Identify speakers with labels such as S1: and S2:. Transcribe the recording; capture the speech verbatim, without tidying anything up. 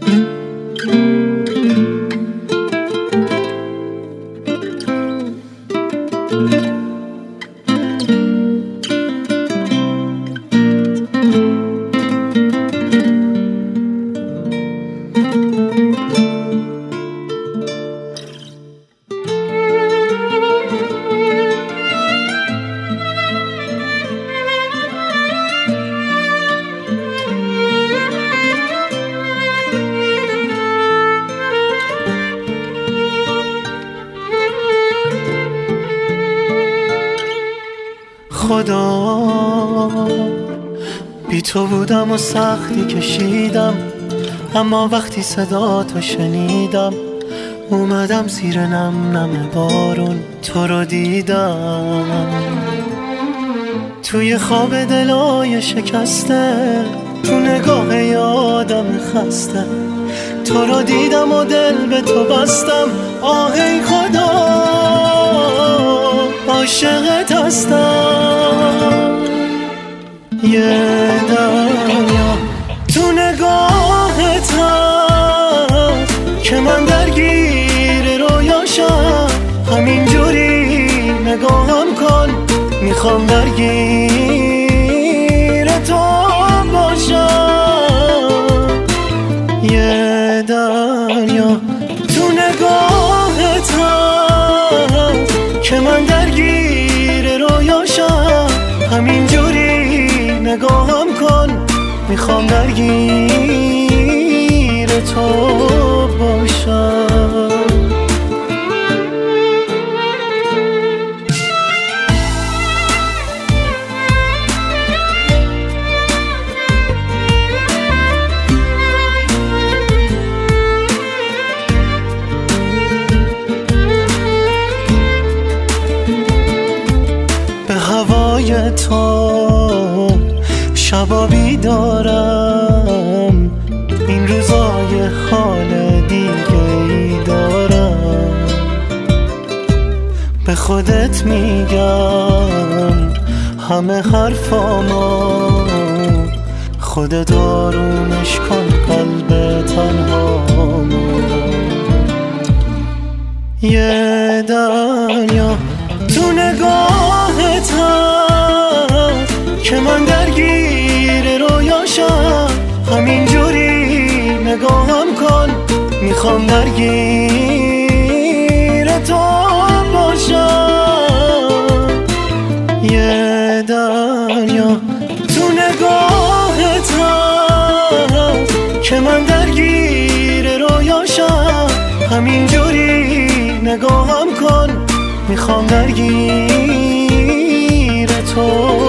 S1: خدا بی تو بودم و سختی کشیدم، اما وقتی صدا تو شنیدم اومدم زیر نم نم بارون تو رو دیدم. توی خواب دلای شکسته، تو نگاه یادم خسته، تو رو دیدم و دل به تو بستم. آه ای خدا عاشقت هستم. یه دنیا تو نگاهت هست که من درگیر رویاشم. همینجوری نگاهم کن، میخوام درگیر تو باشم. یه دنیا تو نگاهت هست که من درگیر رویاشم. همینجوری نگاهم کن، میخوام درگیر تو باشم. هوای تو شبا بیدارم، این روزای حال دیگه ای دارم. به خودت میگم همه حرفامو، خودت آرومش کن قلب تنهامو. یه دنیا تو نگاهت هست که من درگیر رویاشم. همینجوری نگاهم کن، میخوام درگیر تو باشم. یه دنیا تو نگاهت هست که من درگیر رویاشم. همینجوری نگاهم کن، میخوام درگیر تو